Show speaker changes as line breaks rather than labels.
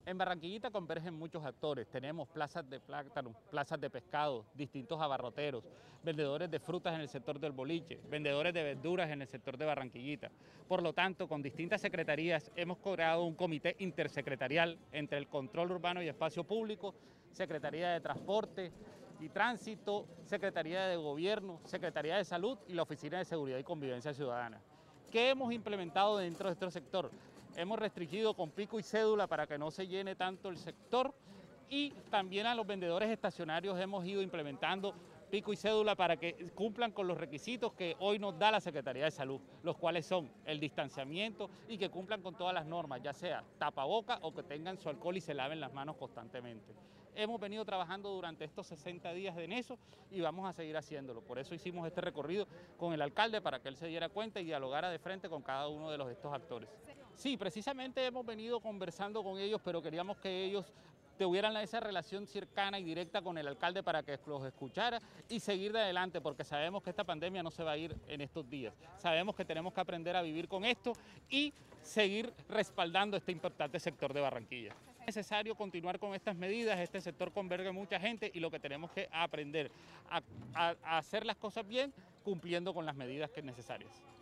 En Barranquillita convergen muchos actores, tenemos plazas de plátano, plazas de pescado, distintos abarroteros, vendedores de frutas en el sector del Boliche, vendedores de verduras en el sector de Barranquillita. Por lo tanto, con distintas secretarías hemos creado un comité intersecretarial entre el Control Urbano y Espacio Público, Secretaría de Transporte y Tránsito, Secretaría de Gobierno, Secretaría de Salud y la Oficina de Seguridad y Convivencia Ciudadana. ¿Qué hemos implementado dentro de este sector? Hemos restringido con pico y cédula para que no se llene tanto el sector y también a los vendedores estacionarios hemos ido implementando pico y cédula para que cumplan con los requisitos que hoy nos da la Secretaría de Salud, los cuales son el distanciamiento y que cumplan con todas las normas, ya sea tapaboca o que tengan su alcohol y se laven las manos constantemente. Hemos venido trabajando durante estos 60 días en eso y vamos a seguir haciéndolo. Por eso hicimos este recorrido con el alcalde para que él se diera cuenta y dialogara de frente con cada uno de estos actores. Sí, precisamente hemos venido conversando con ellos, pero queríamos que ellos tuvieran esa relación cercana y directa con el alcalde para que los escuchara y seguir de adelante, porque sabemos que esta pandemia no se va a ir en estos días. Sabemos que tenemos que aprender a vivir con esto y seguir respaldando este importante sector de Barranquilla. Es necesario continuar con estas medidas, este sector converge mucha gente y lo que tenemos que aprender a hacer las cosas bien cumpliendo con las medidas que es necesarias.